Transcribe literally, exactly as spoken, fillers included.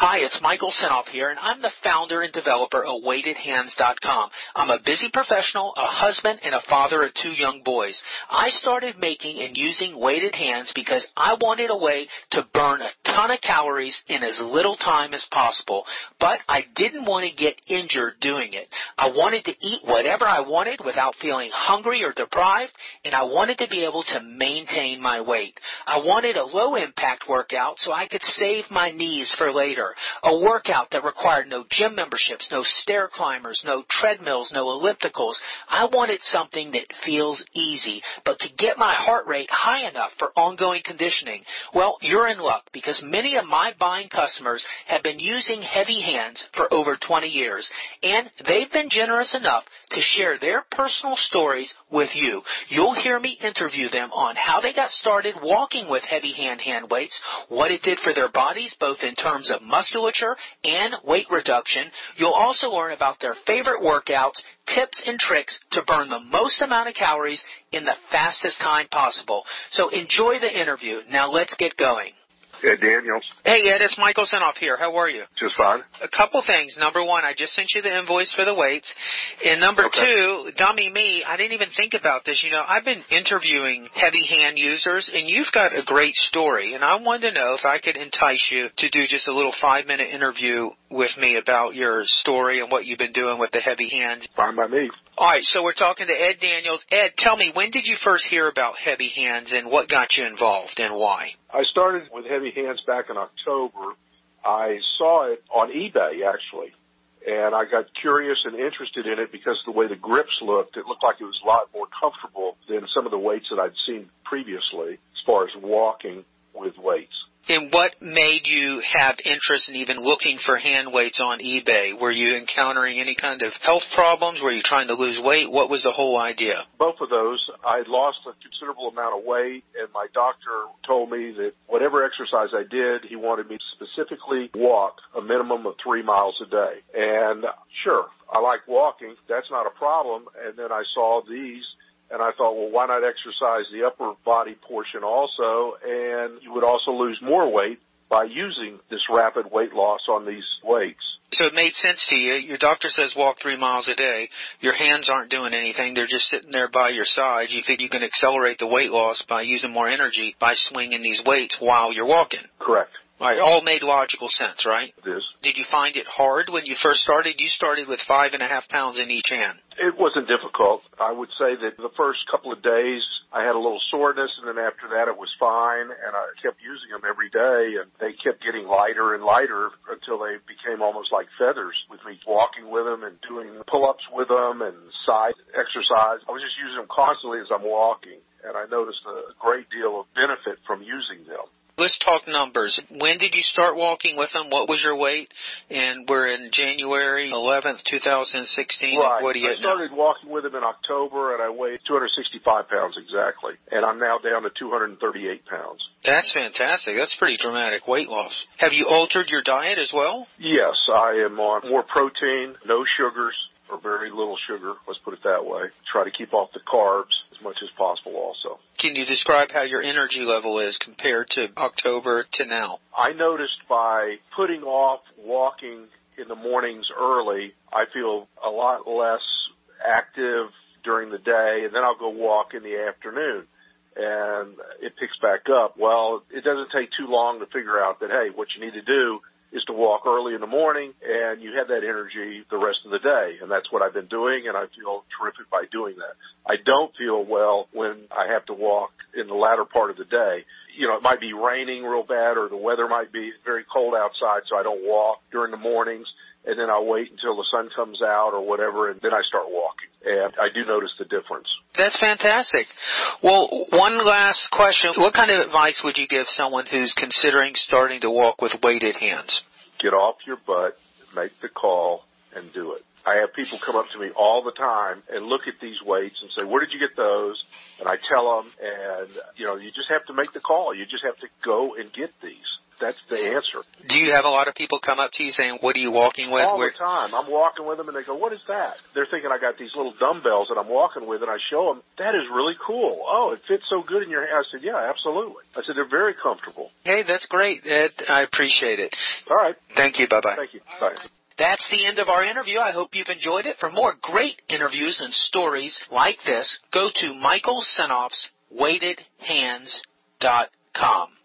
Hi, it's Michael Senoff here, and I'm the founder and developer of weighted hands dot com. I'm a busy professional, a husband, and a father of two young boys. I started making and using Weighted Hands because I wanted a way to burn a ton of calories in as little time as possible, but I didn't want to get injured doing it. I wanted to eat whatever I wanted without feeling hungry or deprived, and I wanted to be able to maintain my weight. I wanted a low-impact workout so I could save my knees for later. A workout that required no gym memberships, no stair climbers, no treadmills, no ellipticals. I wanted something that feels easy, but to get my heart rate high enough for ongoing conditioning. Well, you're in luck because many of my buying customers have been using Heavy Hands for over twenty years, and they've been generous enough to share their personal stories with you. You'll hear me interview them on how they got started walking with Heavy Hand hand weights, what it did for their bodies, both in terms of musculature and weight reduction. You'll also learn about their favorite workouts, tips and tricks to burn the most amount of calories in the fastest time possible. So enjoy the interview. Now let's get going. Ed Daniels. Hey, Ed, it's Michael Senoff here. How are you? Just fine. A couple things. Number one, I just sent you the invoice for the weights. And number okay. two, dummy me, I didn't even think about this. You know, I've been interviewing heavy hand users, and you've got a great story. And I wanted to know if I could entice you to do just a little five-minute interview with me about your story and what you've been doing with the heavy hands. Fine by me. All right, so we're talking to Ed Daniels. Ed, tell me, when did you first hear about Heavy Hands and what got you involved and why? I started with Heavy Hands back in October. I saw it on eBay, actually, and I got curious and interested in it because of the way the grips looked. It looked like it was a lot more comfortable than some of the weights that I'd seen previously as far as walking with weights. And what made you have interest in even looking for hand weights on eBay? Were you encountering any kind of health problems? Were you trying to lose weight? What was the whole idea? Both of those. I had lost a considerable amount of weight, and my doctor told me that whatever exercise I did, he wanted me to specifically walk a minimum of three miles a day. And sure, I like walking. That's not a problem. And then I saw these, and I thought, well, why not exercise the upper body portion also? And you would also lose more weight by using this rapid weight loss on these weights. So it made sense to you. Your doctor says walk three miles a day. Your hands aren't doing anything. They're just sitting there by your side. You think you can accelerate the weight loss by using more energy by swinging these weights while you're walking. Correct. All right, all made logical sense, right? It is. Did you find it hard when you first started? You started with five and a half pounds in each hand. It wasn't difficult. I would say that the first couple of days I had a little soreness, and then after that it was fine, and I kept using them every day, and they kept getting lighter and lighter until they became almost like feathers with me walking with them and doing pull-ups with them and side exercise. I was just using them constantly as I'm walking, and I noticed a great deal of benefit from using them. Let's talk numbers. When did you start walking with them? What was your weight? And we're in January eleventh, twenty sixteen. Right. What do you I started now? walking with them in October, and I weighed two hundred sixty-five pounds exactly. And I'm now down to two hundred thirty-eight pounds. That's fantastic. That's pretty dramatic weight loss. Have you altered your diet as well? Yes, I am on more protein, no sugars, or very little sugar, let's put it that way. Try to keep off the carbs as much as possible also. Can you describe how your energy level is compared to October to now? I noticed by putting off walking in the mornings early, I feel a lot less active during the day, and then I'll go walk in the afternoon, and it picks back up. Well, it doesn't take too long to figure out that, hey, what you need to do is to walk early in the morning, and you have that energy the rest of the day. And that's what I've been doing, and I feel terrific by doing that. I don't feel well when I have to walk in the latter part of the day. You know, it might be raining real bad, or the weather might be very cold outside, so I don't walk during the mornings, and then I'll wait until the sun comes out or whatever, and then I start walking. And I do notice the difference. That's fantastic. Well, one last question. What kind of advice would you give someone who's considering starting to walk with weighted hands? Get off your butt, make the call, and do it. I have people come up to me all the time and look at these weights and say, where did you get those? And I tell them, and, you know, you just have to make the call. You just have to go and get these. that's the answer. Do you have a lot of people come up to you saying, what are you walking with? All Where- the time. I'm walking with them, and they go, what is that? They're thinking I got these little dumbbells that I'm walking with, and I show them, that is really cool. Oh, it fits so good in your hand. I said, yeah, absolutely. I said, they're very comfortable. Hey, that's great, Ed. I appreciate it. All right. Thank you. Bye-bye. Thank you. Bye. That's the end of our interview. I hope you've enjoyed it. For more great interviews and stories like this, go to Michael Senoff's weighted hands dot com.